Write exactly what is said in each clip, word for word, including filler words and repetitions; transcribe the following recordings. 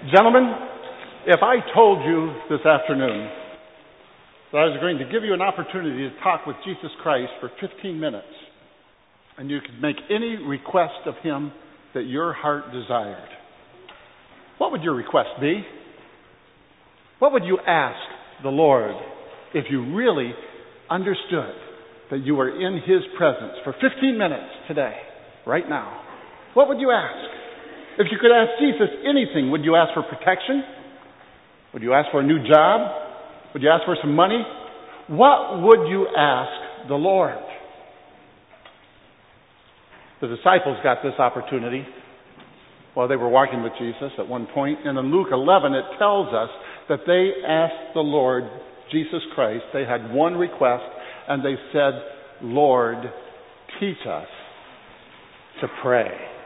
Gentlemen, if I told you this afternoon that I was going to give you an opportunity to talk with Jesus Christ for fifteen minutes, and you could make any request of Him that your heart desired, what would your request be? What would you ask the Lord if you really understood that you were in His presence for fifteen minutes today, right now? What would you ask? If you could ask Jesus anything, would you ask for protection? Would you ask for a new job? Would you ask for some money? What would you ask the Lord? The disciples got this opportunity while they were walking with Jesus at one point. And in Luke eleven, it tells us that they asked the Lord, Jesus Christ, they had one request, and they said, Lord, teach us to pray.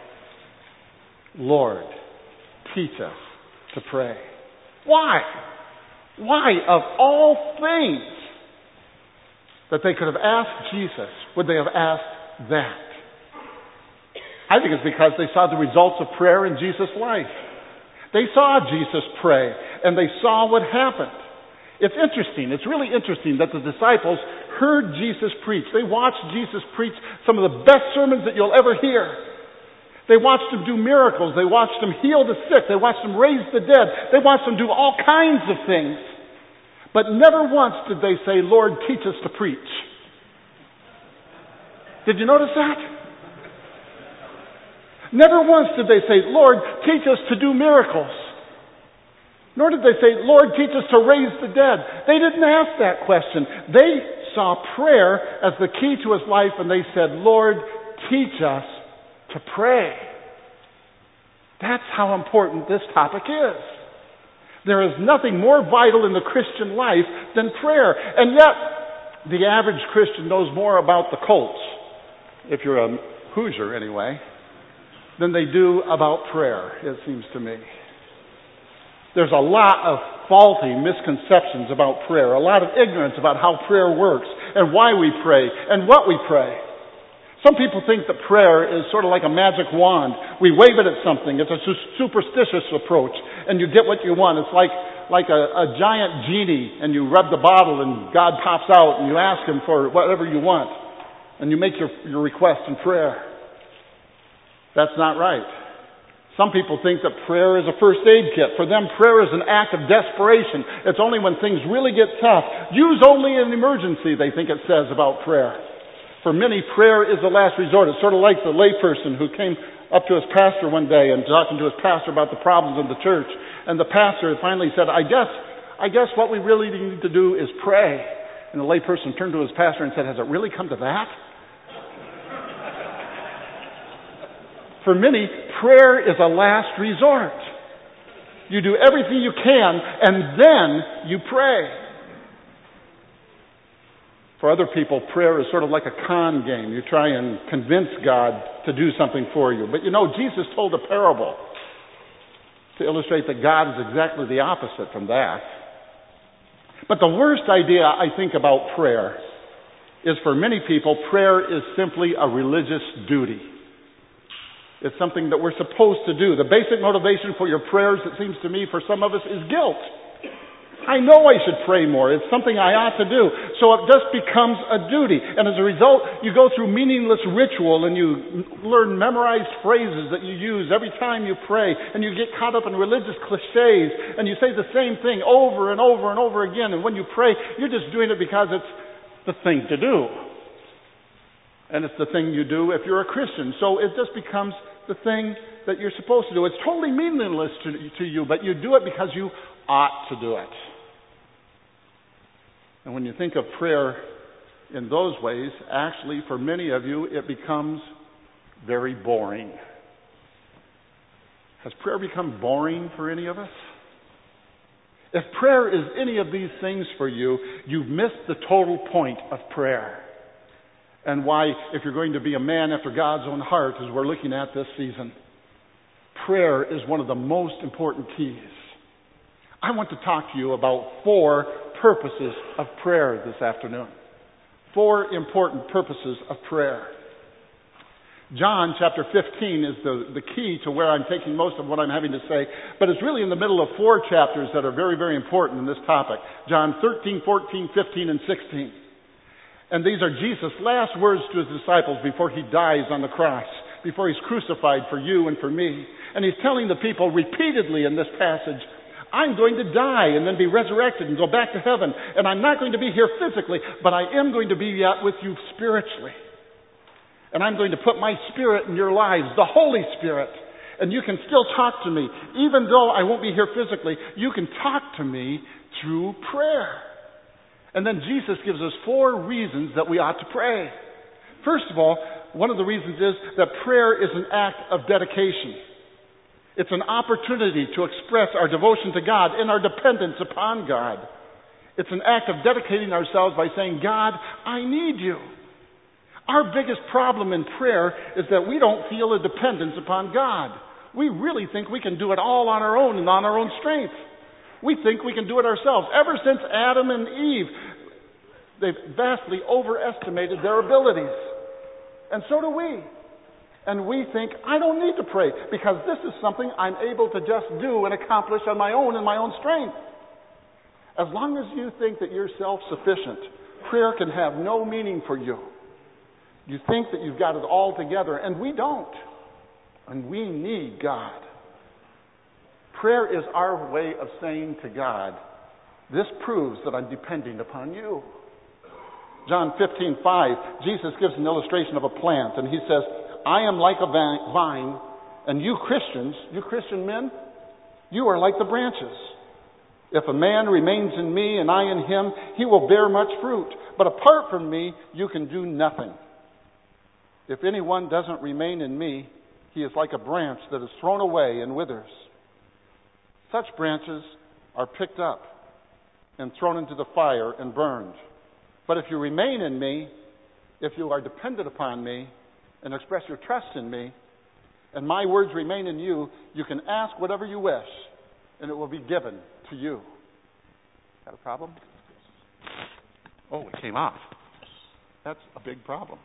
Lord, teach us to pray. Why? Why, of all things that they could have asked Jesus, would they have asked that? I think it's because they saw the results of prayer in Jesus' life. They saw Jesus pray, and they saw what happened. It's interesting. It's really interesting that the disciples heard Jesus preach. They watched Jesus preach some of the best sermons that you'll ever hear. They watched Him do miracles. They watched Him heal the sick. They watched Him raise the dead. They watched Him do all kinds of things. But never once did they say, Lord, teach us to preach. Did you notice that? Never once did they say, Lord, teach us to do miracles. Nor did they say, Lord, teach us to raise the dead. They didn't ask that question. They saw prayer as the key to His life, and they said, Lord, teach us to pray. That's how important this topic is. There is nothing more vital in the Christian life than prayer. And yet, the average Christian knows more about the Colts, if you're a Hoosier anyway, than they do about prayer, it seems to me. There's a lot of faulty misconceptions about prayer, a lot of ignorance about how prayer works and why we pray and what we pray. Some people think that prayer is sort of like a magic wand. We wave it at something. It's a superstitious approach, and you get what you want. It's like like a, a giant genie, and you rub the bottle, and God pops out, and you ask Him for whatever you want, and you make your, your request in prayer. That's not right. Some people think that prayer is a first aid kit. For them, prayer is an act of desperation. It's only when things really get tough. Use only in emergency, they think it says about prayer. For many, prayer is the last resort. It's sort of like the layperson who came up to his pastor one day and talking to his pastor about the problems of the church. And the pastor finally said, I guess, I guess what we really need to do is pray. And the layperson turned to his pastor and said, has it really come to that? For many, prayer is a last resort. You do everything you can, and then you pray. For other people, prayer is sort of like a con game. You try and convince God to do something for you. But you know, Jesus told a parable to illustrate that God is exactly the opposite from that. But the worst idea, I think, about prayer is for many people, prayer is simply a religious duty. It's something that we're supposed to do. The basic motivation for your prayers, it seems to me, for some of us is guilt. I know I should pray more. It's something I ought to do. So it just becomes a duty. And as a result, you go through meaningless ritual and you learn memorized phrases that you use every time you pray. And you get caught up in religious cliches and you say the same thing over and over and over again. And when you pray, you're just doing it because it's the thing to do. And it's the thing you do if you're a Christian. So it just becomes the thing that you're supposed to do. It's totally meaningless to, to you, but you do it because you ought to do it. And when you think of prayer in those ways, actually, for many of you, it becomes very boring. Has prayer become boring for any of us? If prayer is any of these things for you, you've missed the total point of prayer. And why, if you're going to be a man after God's own heart, as we're looking at this season, prayer is one of the most important keys. I want to talk to you about four purposes of prayer this afternoon. Four important purposes of prayer. John chapter fifteen is the, the key to where I'm taking most of what I'm having to say, but it's really in the middle of four chapters that are very, very important in this topic. John thirteen, fourteen, fifteen, and sixteen. And these are Jesus' last words to his disciples before he dies on the cross, before he's crucified for you and for me. And he's telling the people repeatedly in this passage, I'm going to die and then be resurrected and go back to heaven. And I'm not going to be here physically, but I am going to be yet with you spiritually. And I'm going to put my Spirit in your lives, the Holy Spirit. And you can still talk to me. Even though I won't be here physically, you can talk to me through prayer. And then Jesus gives us four reasons that we ought to pray. First of all, one of the reasons is that prayer is an act of dedication. It's an opportunity to express our devotion to God and our dependence upon God. It's an act of dedicating ourselves by saying, God, I need you. Our biggest problem in prayer is that we don't feel a dependence upon God. We really think we can do it all on our own and on our own strength. We think we can do it ourselves. Ever since Adam and Eve, they've vastly overestimated their abilities. And so do we. And we think, I don't need to pray because this is something I'm able to just do and accomplish on my own in my own strength. As long as you think that you're self-sufficient, prayer can have no meaning for you. You think that you've got it all together, and we don't. And we need God. Prayer is our way of saying to God, this proves that I'm depending upon you. John fifteen five, Jesus gives an illustration of a plant, and he says, I am like a vine, and you Christians, you Christian men, you are like the branches. If a man remains in me and I in him, he will bear much fruit. But apart from me, you can do nothing. If anyone doesn't remain in me, he is like a branch that is thrown away and withers. Such branches are picked up and thrown into the fire and burned. But if you remain in me, if you are dependent upon me and express your trust in me, and my words remain in you, you can ask whatever you wish, and it will be given to you. Got a problem? Oh, it came off. That's a big problem.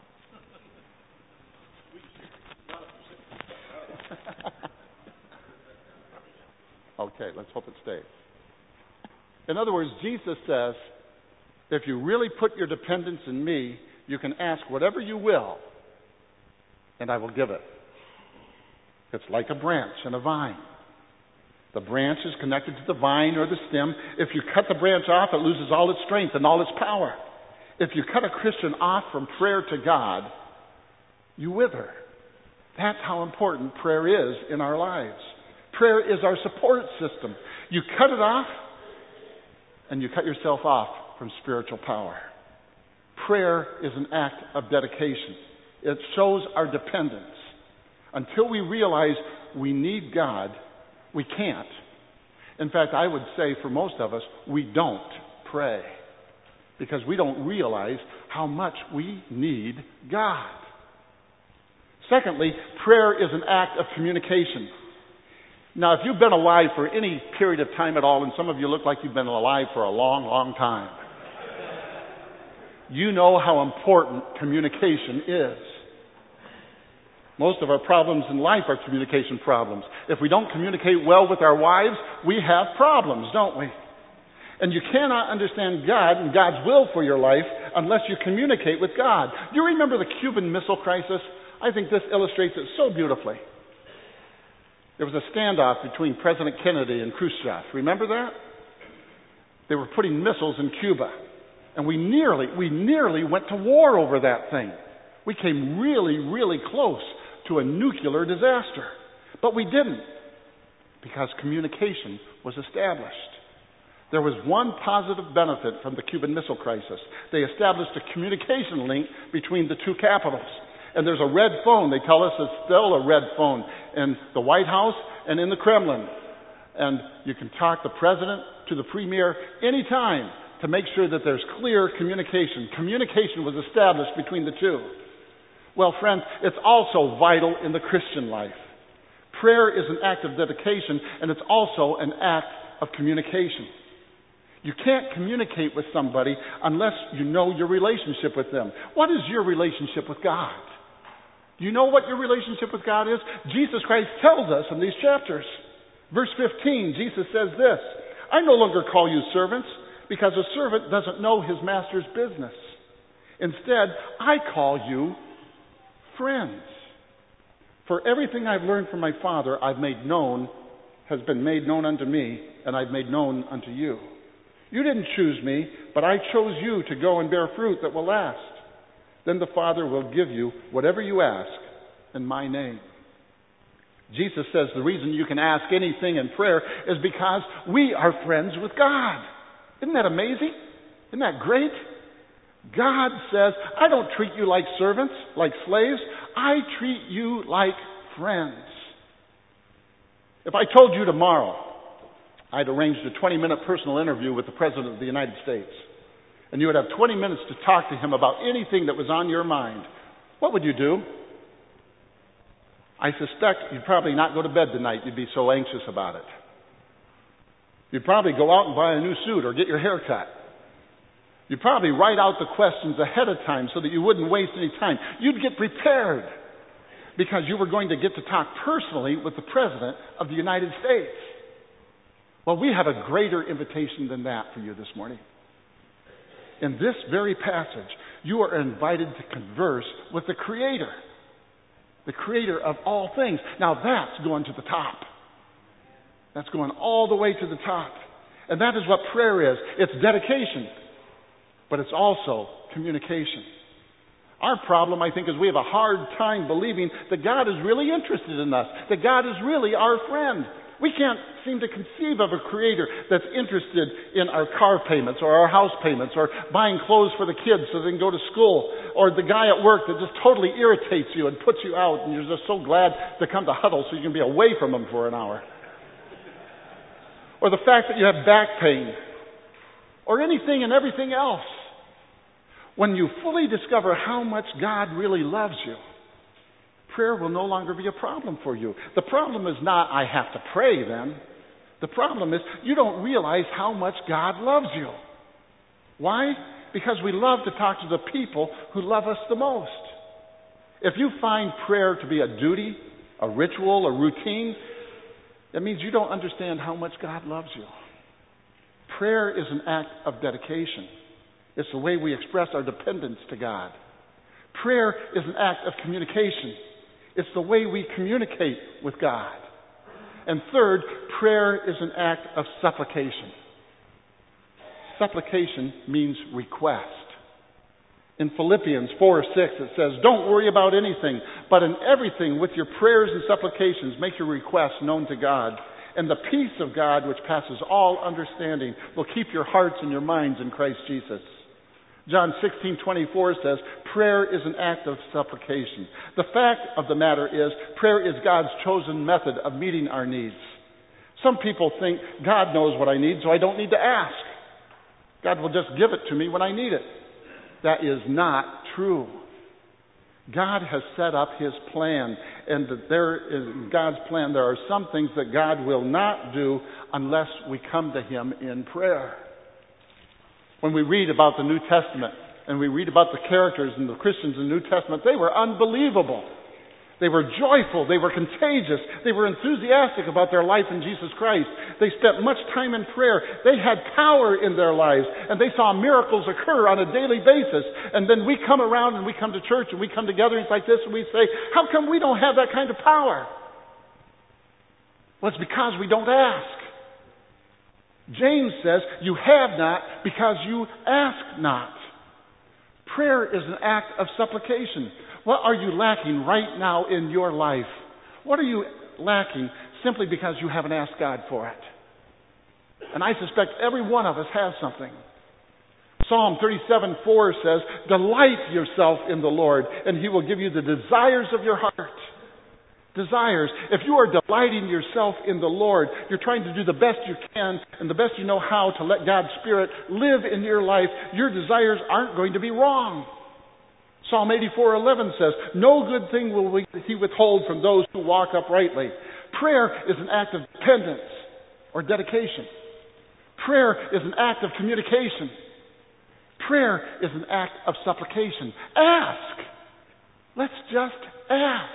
Okay, let's hope it stays. In other words, Jesus says, if you really put your dependence in me, you can ask whatever you will, and I will give it. It's like a branch in a vine. The branch is connected to the vine or the stem. If you cut the branch off, it loses all its strength and all its power. If you cut a Christian off from prayer to God, you wither. That's how important prayer is in our lives. Prayer is our support system. You cut it off, and you cut yourself off from spiritual power. Prayer is an act of dedication. It shows our dependence. Until we realize we need God, we can't. In fact, I would say for most of us, we don't pray because we don't realize how much we need God. Secondly, prayer is an act of communication. Now, if you've been alive for any period of time at all, and some of you look like you've been alive for a long, long time, you know how important communication is. Most of our problems in life are communication problems. If we don't communicate well with our wives, we have problems, don't we? And you cannot understand God and God's will for your life unless you communicate with God. Do you remember the Cuban Missile Crisis? I think this illustrates it so beautifully. There was a standoff between President Kennedy and Khrushchev. Remember that? They were putting missiles in Cuba. And we nearly, we nearly went to war over that thing. We came really, really close to a nuclear disaster. But we didn't, because communication was established. There was one positive benefit from the Cuban Missile Crisis. They established a communication link between the two capitals. And there's a red phone. They tell us it's still a red phone in the White House and in the Kremlin. And you can talk the president to the premier anytime to make sure that there's clear communication. Communication was established between the two. Well, friends, it's also vital in the Christian life. Prayer is an act of dedication, and it's also an act of communication. You can't communicate with somebody unless you know your relationship with them. What is your relationship with God? Do you know what your relationship with God is? Jesus Christ tells us in these chapters. Verse fifteen, Jesus says this, I no longer call you servants, because a servant doesn't know his master's business. Instead, I call you friends. For everything I've learned from my Father, I've made known, has been made known unto me, and I've made known unto you. You didn't choose me, but I chose you to go and bear fruit that will last. Then the Father will give you whatever you ask in my name. Jesus says the reason you can ask anything in prayer is because we are friends with God. Isn't that amazing? Isn't that great? God says, I don't treat you like servants, like slaves. I treat you like friends. If I told you tomorrow I'd arranged a twenty-minute personal interview with the President of the United States, and you would have twenty minutes to talk to him about anything that was on your mind, what would you do? I suspect you'd probably not go to bed tonight. You'd be so anxious about it. You'd probably go out and buy a new suit or get your hair cut. You'd probably write out the questions ahead of time so that you wouldn't waste any time. You'd get prepared because you were going to get to talk personally with the President of the United States. Well, we have a greater invitation than that for you this morning. In this very passage, you are invited to converse with the Creator, the Creator of all things. Now that's going to the top. That's going all the way to the top. And that is what prayer is. It's dedication, but it's also communication. Our problem, I think, is we have a hard time believing that God is really interested in us, that God is really our friend. We can't seem to conceive of a Creator that's interested in our car payments or our house payments or buying clothes for the kids so they can go to school, or the guy at work that just totally irritates you and puts you out and you're just so glad to come to huddle so you can be away from him for an hour. Or the fact that you have back pain or anything and everything else. When you fully discover how much God really loves you, prayer will no longer be a problem for you. The problem is not, I have to pray then. The problem is, you don't realize how much God loves you. Why? Because we love to talk to the people who love us the most. If you find prayer to be a duty, a ritual, a routine, that means you don't understand how much God loves you. Prayer is an act of dedication. It's the way we express our dependence to God. Prayer is an act of communication. It's the way we communicate with God. And third, prayer is an act of supplication. Supplication means request. In Philippians four six it says, don't worry about anything, but in everything with your prayers and supplications make your requests known to God. And the peace of God, which passes all understanding, will keep your hearts and your minds in Christ Jesus. John sixteen twenty-four says, prayer is an act of supplication. The fact of the matter is, prayer is God's chosen method of meeting our needs. Some people think God knows what I need, so I don't need to ask. God will just give it to me when I need it. That is not true. God has set up His plan, and that there is in God's plan, there are some things that God will not do unless we come to Him in prayer. When we read about the New Testament and we read about the characters and the Christians in the New Testament, they were unbelievable. They were joyful. They were contagious. They were enthusiastic about their life in Jesus Christ. They spent much time in prayer. They had power in their lives, and they saw miracles occur on a daily basis. And then we come around and we come to church and we come to gatherings like this and we say, how come we don't have that kind of power? Well, it's because we don't ask. James says, you have not because you ask not. Prayer is an act of supplication. What are you lacking right now in your life? What are you lacking simply because you haven't asked God for it? And I suspect every one of us has something. Psalm thirty-seven four says, delight yourself in the Lord, and He will give you the desires of your heart. Desires. If you are delighting yourself in the Lord, you're trying to do the best you can and the best you know how to let God's Spirit live in your life, your desires aren't going to be wrong. Psalm eighty-four eleven says, no good thing will He withhold from those who walk uprightly. Prayer is an act of dependence or dedication. Prayer is an act of communication. Prayer is an act of supplication. Ask. Let's just Ask.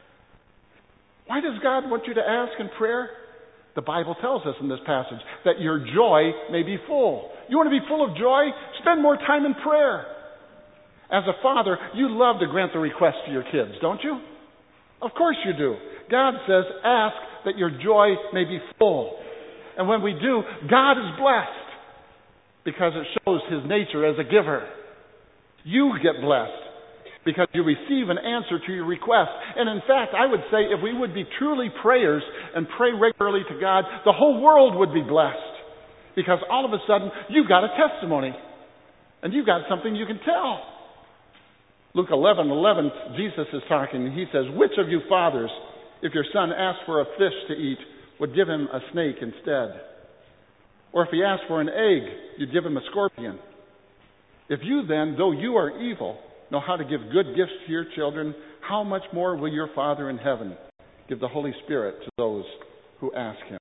Why does God want you to ask in prayer? The Bible tells us in this passage that your joy may be full. You want to be full of joy? Spend more time in prayer. As a father, you love to grant the request to your kids, don't you? Of course you do. God says, ask that your joy may be full. And when we do, God is blessed because it shows His nature as a giver. You get blessed because you receive an answer to your request. And in fact, I would say if we would be truly prayers and pray regularly to God, the whole world would be blessed. Because all of a sudden, you've got a testimony. And you've got something you can tell. Luke eleven eleven, Jesus is talking, and He says, which of you fathers, if your son asks for a fish to eat, would give him a snake instead? Or if he asks for an egg, you'd give him a scorpion? If you then, though you are evil, know how to give good gifts to your children, how much more will your Father in heaven give the Holy Spirit to those who ask Him?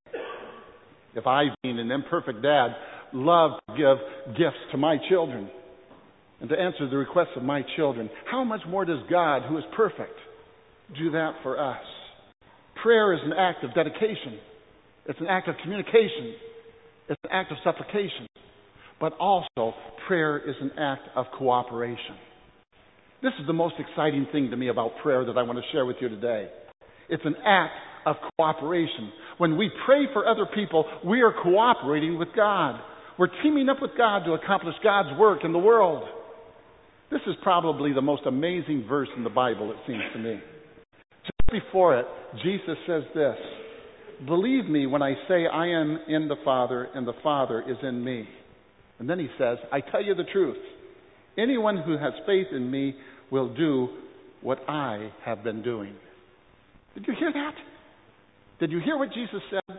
If I, being an imperfect dad, love to give gifts to my children and to answer the requests of my children, how much more does God, who is perfect, do that for us? Prayer is an act of dedication. It's an act of communication. It's an act of supplication. But also, prayer is an act of cooperation. This is the most exciting thing to me about prayer that I want to share with you today. It's an act of cooperation. When we pray for other people, we are cooperating with God. We're teaming up with God to accomplish God's work in the world. This is probably the most amazing verse in the Bible, it seems to me. Just before it, Jesus says this, believe me when I say I am in the Father and the Father is in me. And then He says, I tell you the truth. Anyone who has faith in me will do what I have been doing. Did you hear that? Did you hear what Jesus said?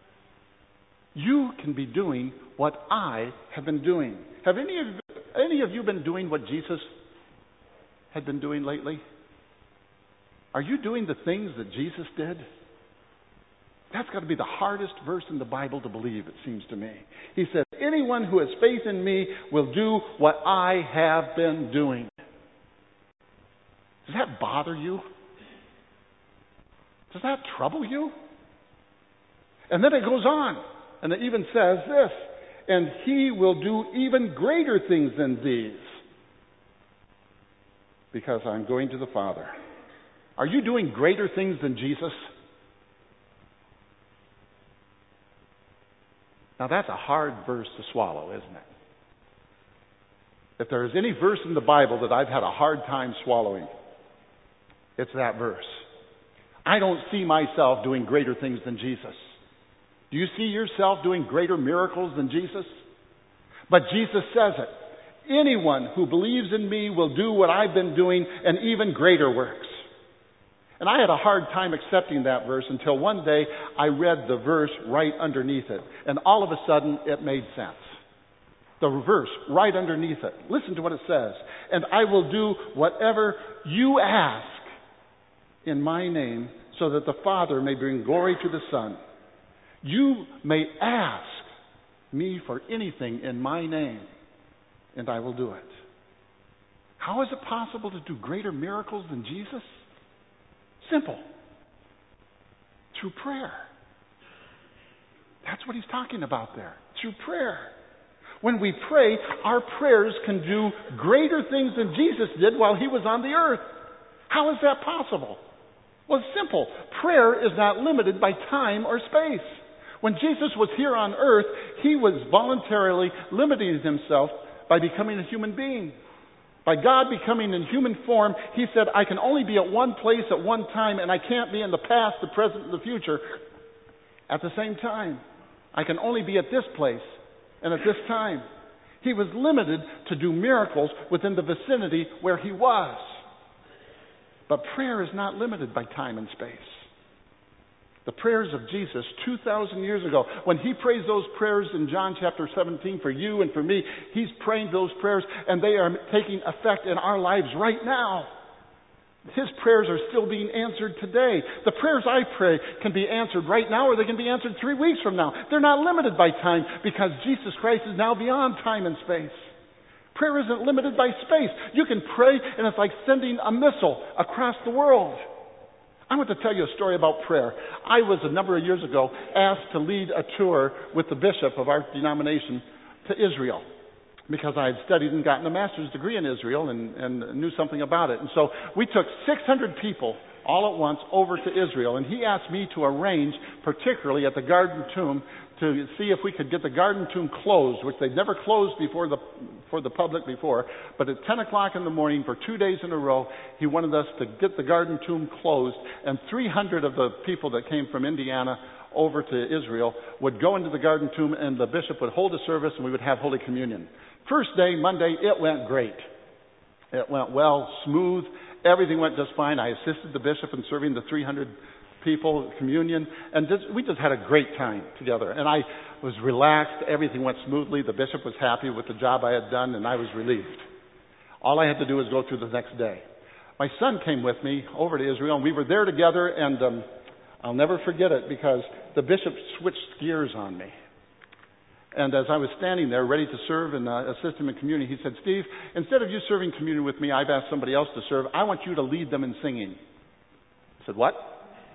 You can be doing what I have been doing. Have any of, any of you been doing what Jesus had been doing lately? Are you doing the things that Jesus did? That's got to be the hardest verse in the Bible to believe, it seems to me. He says, anyone who has faith in me will do what I have been doing. Does that bother you? Does that trouble you? And then it goes on, and it even says this, and He will do even greater things than these, because I'm going to the Father. Are you doing greater things than Jesus? Now that's a hard verse to swallow, isn't it? If there is any verse in the Bible that I've had a hard time swallowing, it's that verse. I don't see myself doing greater things than Jesus. Do you see yourself doing greater miracles than Jesus? But Jesus says it. Anyone who believes in me will do what I've been doing and even greater works. And I had a hard time accepting that verse until one day I read the verse right underneath it. And all of a sudden it made sense. The verse right underneath it. Listen to what it says. And I will do whatever you ask in my name so that the Father may bring glory to the Son. You may ask me for anything in my name and I will do it. How is it possible to do greater miracles than Jesus? Simple. Through prayer. That's what He's talking about there. Through prayer. When we pray, our prayers can do greater things than Jesus did while He was on the earth. How is that possible? Well, it's simple. Prayer is not limited by time or space. When Jesus was here on earth, He was voluntarily limiting Himself by becoming a human being. By God becoming in human form, He said, I can only be at one place at one time, and I can't be in the past, the present, and the future at the same time. I can only be at this place and at this time. He was limited to do miracles within the vicinity where He was. But prayer is not limited by time and space. The prayers of Jesus two thousand years ago, when He prays those prayers in John chapter seventeen for you and for me, He's praying those prayers and they are taking effect in our lives right now. His prayers are still being answered today. The prayers I pray can be answered right now or they can be answered three weeks from now. They're not limited by time because Jesus Christ is now beyond time and space. Prayer isn't limited by space. You can pray and it's like sending a missile across the world. I want to tell you a story about prayer. I was, a number of years ago, asked to lead a tour with the bishop of our denomination to Israel, because I had studied and gotten a master's degree in Israel and, and knew something about it. And so we took six hundred people all at once over to Israel, and he asked me to arrange, particularly at the Garden Tomb, to see if we could get the Garden Tomb closed, which they'd never closed before the, for the public before. But at ten o'clock in the morning for two days in a row, he wanted us to get the Garden Tomb closed, and three hundred of the people that came from Indiana over to Israel would go into the Garden Tomb, and the bishop would hold a service, and we would have Holy Communion. First day, Monday, it went great. It went well, smooth. Everything went just fine. I assisted the bishop in serving the three hundred people communion, and just, we just had a great time together. And I was relaxed. Everything went smoothly. The bishop was happy with the job I had done, and I was relieved. All I had to do was go through the next day. My son came with me over to Israel, and we were there together, and um, I'll never forget it because the bishop switched gears on me. And as I was standing there ready to serve and uh, assist him in communion, he said, "Steve, instead of you serving communion with me, I've asked somebody else to serve. I want you to lead them in singing." I said, "What?"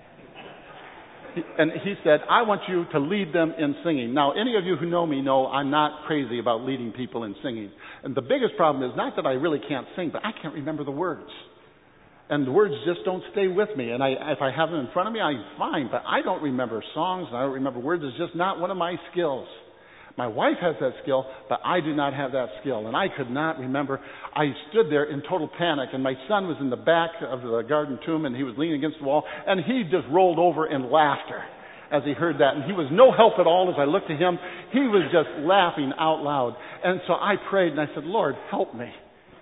He, and he said, "I want you to lead them in singing." Now, any of you who know me know I'm not crazy about leading people in singing. And the biggest problem is not that I really can't sing, but I can't remember the words. And the words just don't stay with me. And I, if I have them in front of me, I'm fine. But I don't remember songs and I don't remember words. It's just not one of my skills. My wife has that skill, but I do not have that skill. And I could not remember. I stood there in total panic, and my son was in the back of the Garden Tomb, and he was leaning against the wall, and he just rolled over in laughter as he heard that. And he was no help at all as I looked at him. He was just laughing out loud. And so I prayed, and I said, "Lord, help me.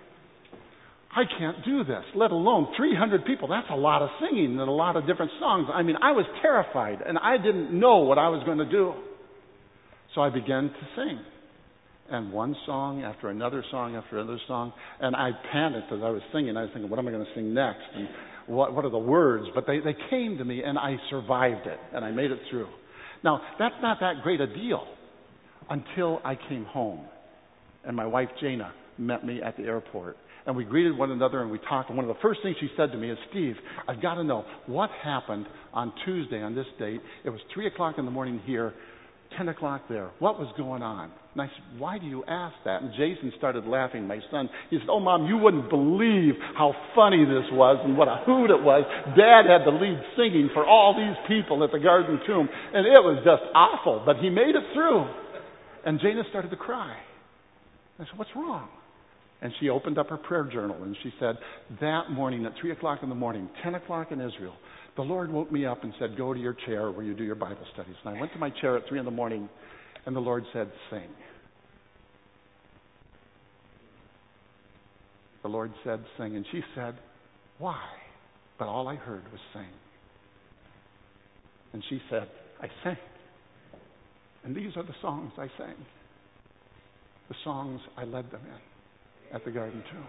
I can't do this, let alone three hundred people. That's a lot of singing and a lot of different songs." I mean, I was terrified, and I didn't know what I was going to do. So I began to sing, and one song after another song after another song, and I panicked as I was singing. I was thinking, what am I going to sing next, and what, what are the words? But they, they came to me, and I survived it, and I made it through. Now, that's not that great a deal until I came home, and my wife, Jana, met me at the airport. And we greeted one another and we talked. And one of the first things she said to me is, "Steve, I've got to know what happened on Tuesday on this date. It was three o'clock in the morning here, ten o'clock there. What was going on?" And I said, "Why do you ask that?" And Jason started laughing, my son. He said, "Oh, Mom, you wouldn't believe how funny this was and what a hoot it was. Dad had the lead singing for all these people at the Garden Tomb. And it was just awful. But he made it through." And Jana started to cry. I said, "What's wrong?" And she opened up her prayer journal, and she said, "That morning at three o'clock in the morning, ten o'clock in Israel, the Lord woke me up and said, 'Go to your chair where you do your Bible studies.' And I went to my chair at three in the morning, and the Lord said, 'Sing.' The Lord said, 'Sing.' And she said, 'Why?' But all I heard was 'sing.' And she said, 'I sang. And these are the songs I sang. The songs I led them in at the Garden Tomb.'"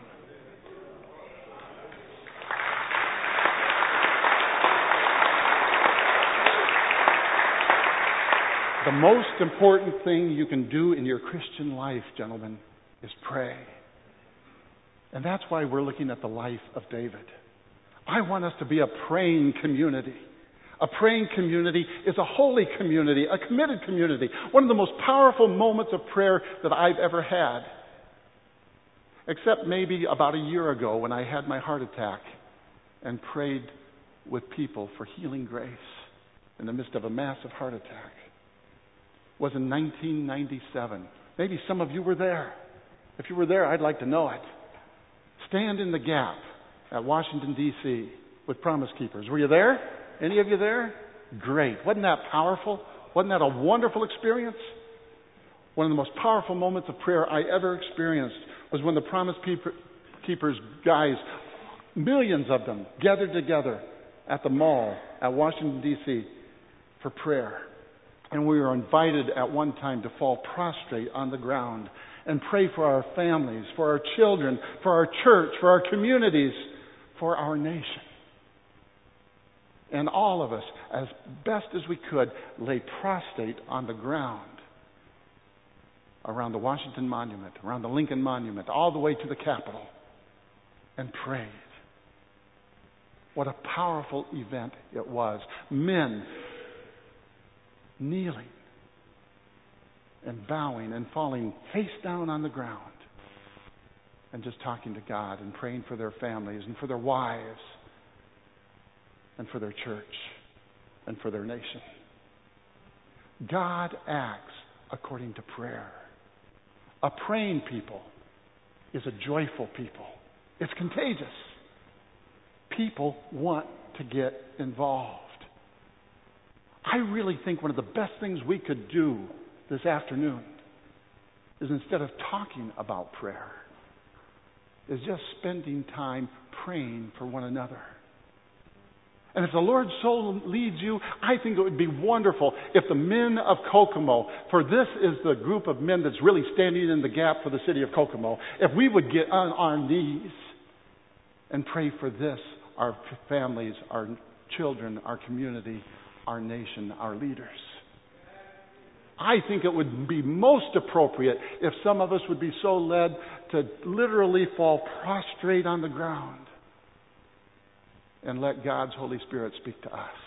The most important thing you can do in your Christian life, gentlemen, is pray. And that's why we're looking at the life of David. I want us to be a praying community. A praying community is a holy community, a committed community. One of the most powerful moments of prayer that I've ever had. Except maybe about a year ago when I had my heart attack and prayed with people for healing grace in the midst of a massive heart attack. It was in nineteen ninety-seven. Maybe some of you were there. If you were there, I'd like to know it. Stand in the Gap at Washington, D C with Promise Keepers. Were you there? Any of you there? Great. Wasn't that powerful? Wasn't that a wonderful experience? One of the most powerful moments of prayer I ever experienced was when the Promise Keepers guys, millions of them, gathered together at the mall at Washington, D C for prayer. And we were invited at one time to fall prostrate on the ground and pray for our families, for our children, for our church, for our communities, for our nation. And all of us, as best as we could, lay prostrate on the ground around the Washington Monument, around the Lincoln Monument, all the way to the Capitol, and prayed. What a powerful event it was. Men kneeling and bowing and falling face down on the ground and just talking to God and praying for their families and for their wives and for their church and for their nation. God acts according to prayer. A praying people is a joyful people. It's contagious. People want to get involved. I really think one of the best things we could do this afternoon is, instead of talking about prayer, is just spending time praying for one another. And if the Lord so leads you, I think it would be wonderful if the men of Kokomo, for this is the group of men that's really standing in the gap for the city of Kokomo, if we would get on our knees and pray for this, our families, our children, our community, our nation, our leaders. I think it would be most appropriate if some of us would be so led to literally fall prostrate on the ground and let God's Holy Spirit speak to us.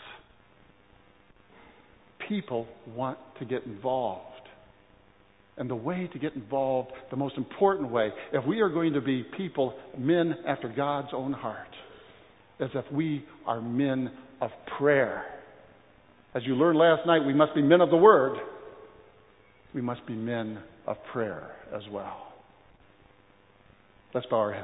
People want to get involved. And the way to get involved, the most important way, if we are going to be people, men after God's own heart, is if we are men of prayer. As you learned last night, we must be men of the Word. We must be men of prayer as well. Let's bow our heads.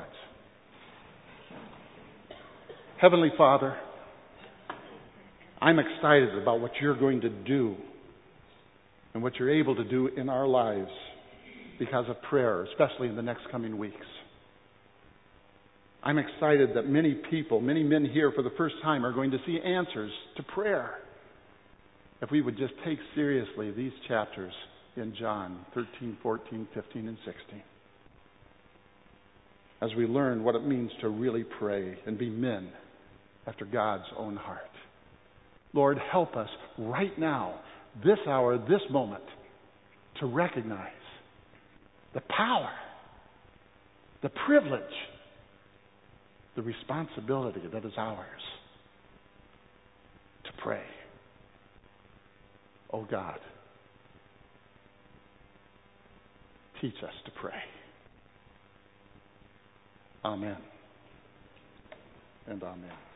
Heavenly Father, I'm excited about what you're going to do and what you're able to do in our lives because of prayer, especially in the next coming weeks. I'm excited that many people, many men here for the first time, are going to see answers to prayer if we would just take seriously these chapters in John thirteen, fourteen, fifteen, and sixteen. As we learn what it means to really pray and be men after God's own heart. Lord, help us right now, this hour, this moment, to recognize the power, the privilege, the responsibility that is ours to pray. Oh God, teach us to pray. Amen and amen.